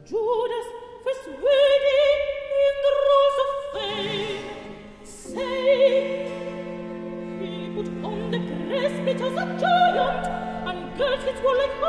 Judas, persuaded in the rules of fame, say he put on the crest because a giant and girt his warlike